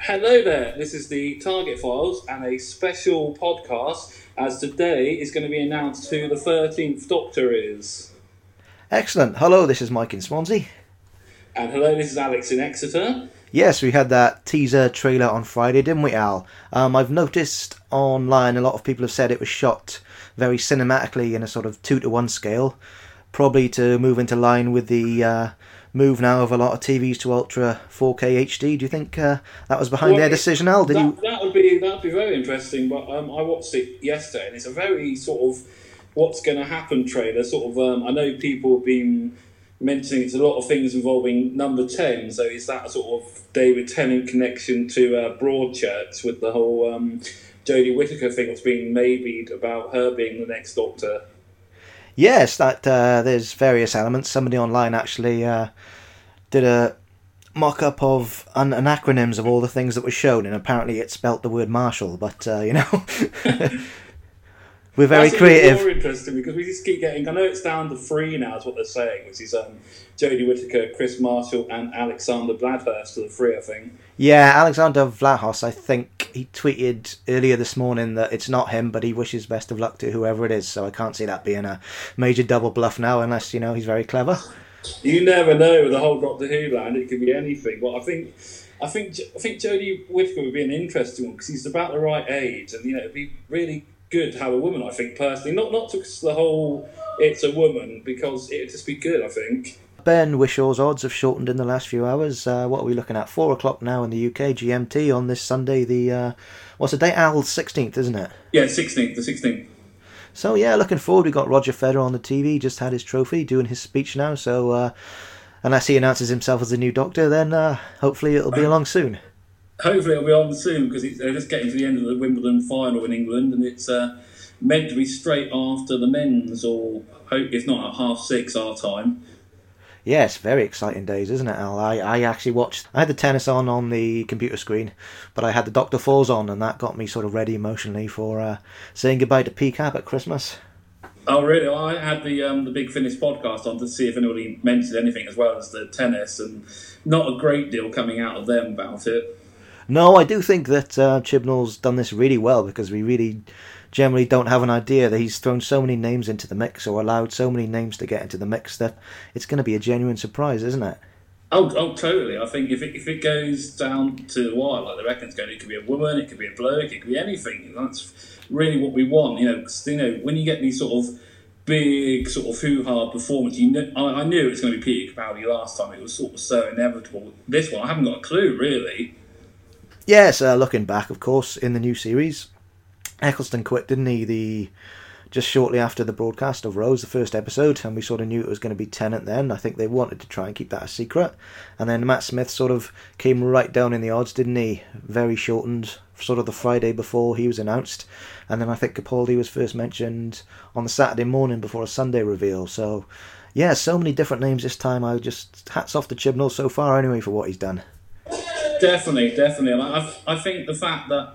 Hello there, this is the Target Files and a special podcast, as today is going to be announced who the 13th Doctor is. Excellent. Hello, this is Mike in Swansea. And hello, this is Alex in Exeter. Yes, we had that teaser trailer on Friday, didn't we, Al? I've noticed online a lot of people have said it was shot very cinematically in a sort of 2:1 scale, probably to move into line with the move now of a lot of TVs to Ultra 4K HD. Do you think that was behind their decision, Al? That would be very interesting, but I watched it yesterday and it's a very sort of what's going to happen trailer. I know people have been mentioning it's a lot of things involving number 10, so is that a sort of David Tennant connection to Broadchurch with the whole Jodie Whittaker thing that's being maybe about her being the next Doctor? Yes, that there's various elements. Somebody online actually did a mock-up of acronyms of all the things that were shown, and apparently it spelt the word Marshall, but we're very creative. That's more interesting because we just keep getting, I know it's down to 3 now is what they're saying, which is Jodie Whittaker, Chris Marshall and Alexander Bladhurst are the 3, I think. Yeah, Alexander Vlahos, I think he tweeted earlier this morning that it's not him, but he wishes best of luck to whoever it is, so I can't see that being a major double bluff now, unless, he's very clever. You never know with the whole Doctor Who land, it could be anything, but I think Jodie Whittaker would be an interesting one, because he's about the right age, and, it'd be really good to have a woman, I think, personally. Not just the whole it's a woman, because it'd just be good, I think. Ben Wishaw's odds have shortened in the last few hours. What are we looking at? 4 o'clock now in the UK, GMT, on this Sunday, the what's the date? Al, 16th, isn't it? Yeah, the 16th. So, yeah, looking forward. We've got Roger Federer on the TV, just had his trophy, doing his speech now, so unless he announces himself as the new Doctor, then hopefully it'll be along soon. Hopefully it'll be on soon, because they're just getting to the end of the Wimbledon final in England, and it's meant to be straight after the men's, or if not at 6:30 our time. Yes, very exciting days, isn't it, Al? I actually I had the tennis on the computer screen, but I had the Dr. Falls on, and that got me sort of ready emotionally for saying goodbye to PCAP at Christmas. Oh, really? Well, I had the Big Finish podcast on to see if anybody mentioned anything as well as the tennis, and not a great deal coming out of them about it. No, I do think that Chibnall's done this really well, because we really generally don't have an idea that he's thrown so many names into the mix, or allowed so many names to get into the mix, that it's going to be a genuine surprise, isn't it? Oh, totally. I think if it goes down to the wire, like they reckon it's going, it could be a woman, it could be a bloke, it could be anything. That's really what we want, because, when you get these sort of big sort of hoo-ha performance, I knew it was going to be Peter Capaldi last time. It was sort of so inevitable. This one, I haven't got a clue, really. Yes, looking back, of course, in the new series, Eccleston quit, didn't he? Just shortly after the broadcast of Rose, the first episode, and we sort of knew it was going to be Tennant then. I think they wanted to try and keep that a secret. And then Matt Smith sort of came right down in the odds, didn't he? Very shortened, sort of the Friday before he was announced. And then I think Capaldi was first mentioned on the Saturday morning before a Sunday reveal. So, yeah, so many different names this time. I just hats off to Chibnall so far anyway for what he's done. Definitely. And I think the fact that,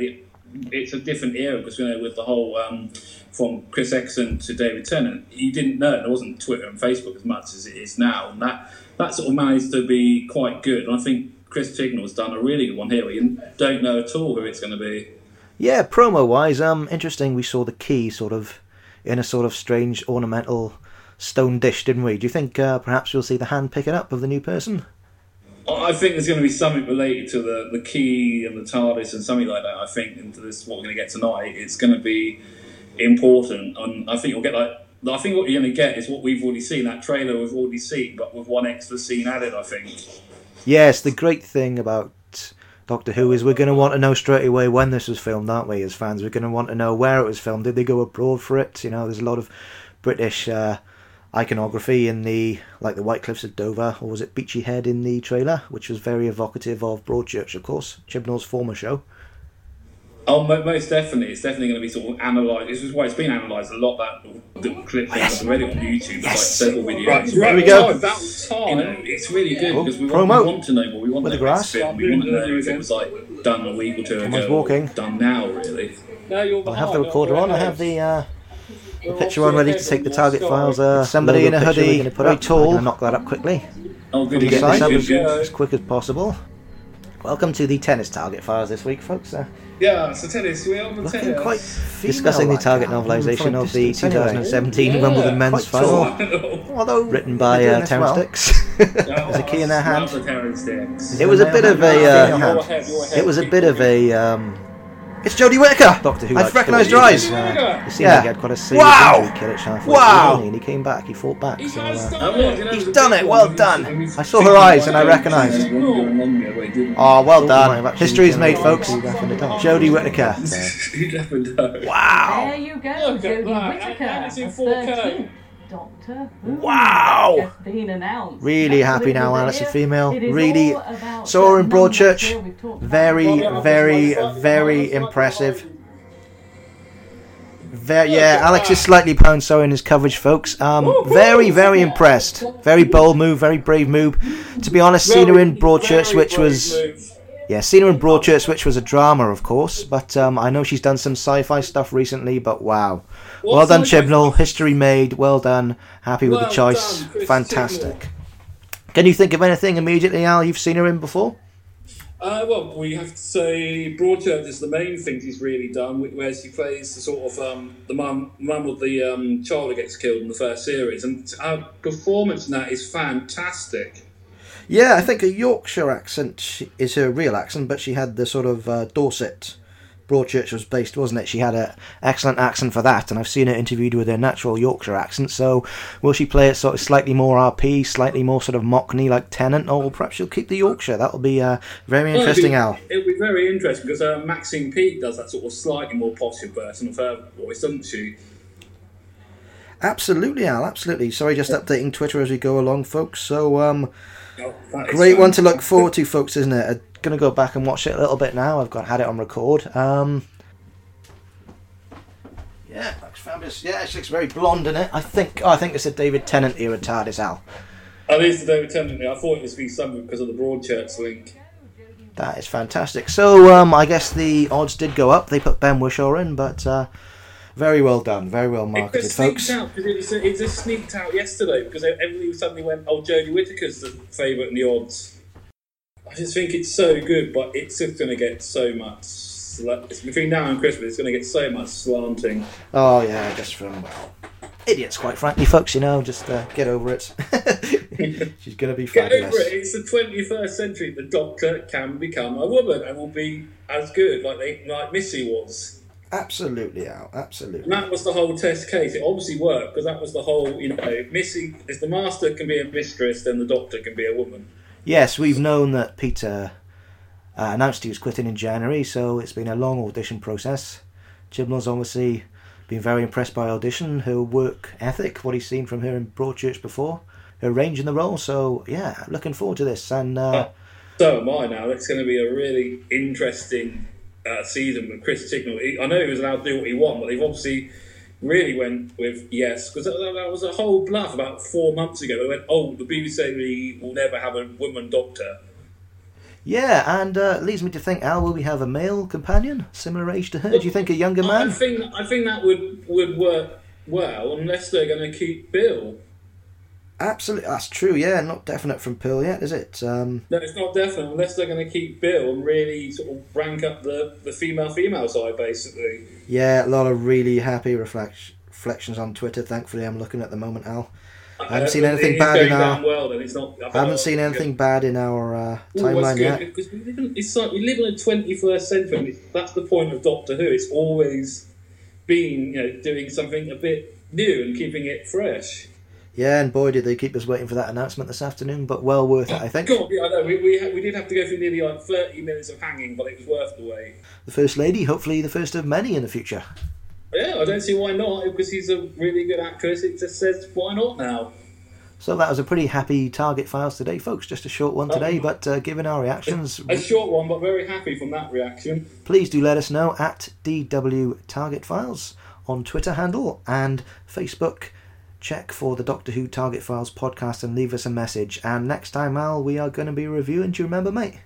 it's a different era, because, with the whole from Chris Eccleston to David Tennant, you didn't know. There wasn't Twitter and Facebook as much as it is now. And that sort of managed to be quite good. And I think Chris Chibnall's done a really good one here. You don't know at all who it's going to be. Yeah, promo-wise, interesting. We saw the key sort of in a sort of strange ornamental stone dish, didn't we? Do you think perhaps we'll see the hand pick it up of the new person? I think there's going to be something related to the key and the TARDIS and something like that. I think into this, what we're going to get tonight, it's going to be important, and I think you'll get I think what you're going to get is what we've already seen, that trailer we've already seen, but with one extra scene added, I think. Yes, the great thing about Doctor Who is we're going to want to know straight away when this was filmed, aren't we, as fans? We're going to want to know where it was filmed. Did they go abroad for it? There's a lot of British iconography in the White Cliffs of Dover, or was it Beachy Head in the trailer, which was very evocative of Broadchurch, of course, Chibnall's former show. Oh, most definitely. It's definitely going to be sort of analysed. This is why it's been analysed a lot, that clip things already on YouTube, several videos. Right, here we go. About time. It's really good, because we want to know more. We want to know grass. We want to know if it was done a week or two ago, done now, really. No, I have the recorder on. I have the picture on ready to take the target files. Somebody in a hoodie, very tall. I'm going to knock that up quickly. Oh, good. Get this up as quick as possible. Welcome to the tennis target files this week, folks. Yeah, so tennis, we're on the Looking tennis. quite discussing the target novelisation of the 2017 Wimbledon men's final, Although written by Terence Dix. There's a key in their hand. It was a bit of a it's Jodie Whittaker. Doctor Who. I've recognised her eyes. You see, he had quite a serious injury, kill it halfway through, and he came back. He fought back. He's So, done he's done it. Well done. I saw her eyes and I recognised. Oh, well done. History's made, folks. Jodie Whittaker. Wow. There you go, Look at Jodie that. Whittaker. And it's in a 4K. 13th Doctor Who. Wow. Just been announced. Really happy now, Alice, a female. It is Really all about saw her in the Broadchurch. numbers. We've talked about Very impressive. Alex is slightly pound sewing his coverage, folks. Very impressed. Very bold move, very brave move. To be honest, seen her in Broadchurch, which was a drama, of course. But I know she's done some sci-fi stuff recently. But wow, well done, Chibnall. History made. Well done. Happy with the choice. Fantastic. Can you think of anything immediately, Al? You've seen her in before? Well, we have to say Broadchurch is the main thing he's really done, where he plays the sort of the mum of the child that gets killed in the first series, and her performance in that is fantastic. Yeah, I think a Yorkshire accent is her real accent, but she had the sort of Dorset. Broadchurch was based, wasn't it? She had an excellent accent for that, and I've seen her interviewed with her natural Yorkshire accent. So, will she play it sort of slightly more RP, slightly more sort of Mockney like Tennant, or perhaps she'll keep the Yorkshire? That'll be very interesting, Al. It'll be very interesting because Maxine Peake does that sort of slightly more posh version of her voice, doesn't she? Absolutely, Al. Absolutely. Sorry, just updating Twitter as we go along, folks. So, great one to look forward to, folks, isn't it? Going to go back and watch it a little bit now. I've had it on record. Yeah, looks fabulous. Yeah, she looks very blonde in it. I think it's a David Tennant era TARDIS, Al. At least the David Tennant. I thought it was be something because of the Broadchurch link. That is fantastic. So I guess the odds did go up. They put Ben Whishaw in, but very well done, very well marketed, folks. It just sneaked out yesterday because everybody suddenly went, "Oh, Jodie Whittaker's the favourite in the odds." I just think it's so good, but it's just going to get so much. It's between now and Christmas, it's going to get so much slanting. Oh yeah, just from idiots, quite frankly, folks. Just get over it. She's going to be fabulous. Get over it. It's the 21st century. The Doctor can become a woman and will be as good like Missy was. Absolutely, Al. Absolutely. And that was the whole test case. It obviously worked because that was the whole. Missy, if the Master can be a mistress, then the Doctor can be a woman. Yes, we've known that Peter announced he was quitting in January, so it's been a long audition process. Chibnall's obviously been very impressed by audition, her work ethic, what he's seen from her in Broadchurch before, her range in the role. So yeah, looking forward to this. And so am I now. It's going to be a really interesting season with Chris Chibnall. I know he was allowed to do what he wanted, but they've obviously really went with yes, because that was a whole bluff about 4 months ago. They went, "Oh, the BBC will never have a woman Doctor." Yeah, and leads me to think, Al, will we have a male companion, similar age to her? Do you think a younger man? I think that would work well, unless they're going to keep Bill. Absolutely, that's true. Yeah, not definite from Pearl yet, is it? No, it's not definite unless they're going to keep Bill and really sort of rank up the female side, basically. Yeah, a lot of really happy reflections on Twitter. Thankfully, I'm looking at the moment, Al. I haven't seen anything bad in our. I haven't seen anything bad in our timeline yet. Because we live in a 21st century. That's the point of Doctor Who. It's always been, doing something a bit new and keeping it fresh. Yeah, and boy, did they keep us waiting for that announcement this afternoon, but well worth it, I think. God, yeah, I know. We did have to go through nearly 30 minutes of hanging, but it was worth the wait. The First Lady, hopefully the first of many in the future. Yeah, I don't see why not, because he's a really good actress. It just says, why not now? So that was a pretty happy Target Files today, folks. Just a short one today, but given our reactions... A short one, but very happy from that reaction. Please do let us know at DW Target Files on Twitter handle and Facebook. Check for the Doctor Who Target Files podcast and leave us a message. And next time, Al, we are going to be reviewing... Do you remember, mate?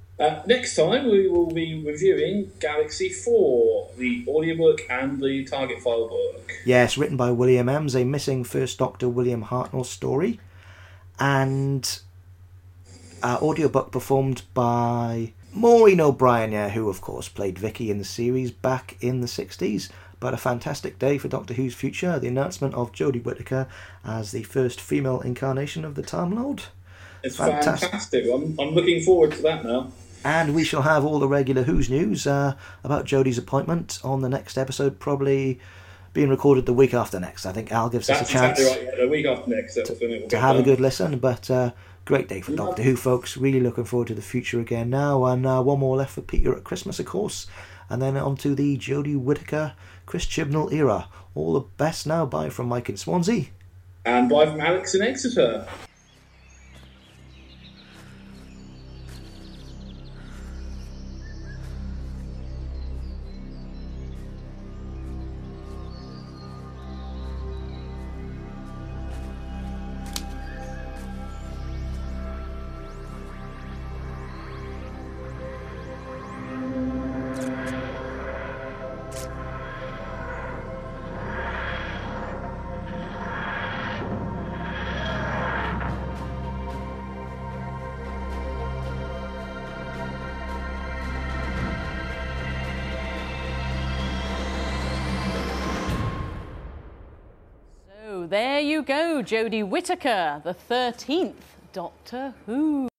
Next time, we will be reviewing Galaxy 4, the audiobook and the Target File book. Yes, written by William Ems, a missing First Doctor William Hartnell story. And audiobook performed by Maureen O'Brien, yeah, who of course played Vicky in the series back in the 60s. But a fantastic day for Doctor Who's future, the announcement of Jodie Whittaker as the first female incarnation of the Time Lord. It's fantastic. I'm looking forward to that now. And we shall have all the regular Who's news about Jodie's appointment on the next episode, probably being recorded the week after next. I think Al gives us a chance exactly right, yeah, the week after next to have a good listen. But great day for Doctor Who, folks. Really looking forward to the future again now. And one more left for Peter at Christmas, of course. And then on to the Jodie Whittaker, Chris Chibnall era. All the best now. Bye from Mike in Swansea. And bye from Alex in Exeter. There you go, Jodie Whittaker, the 13th Doctor Who.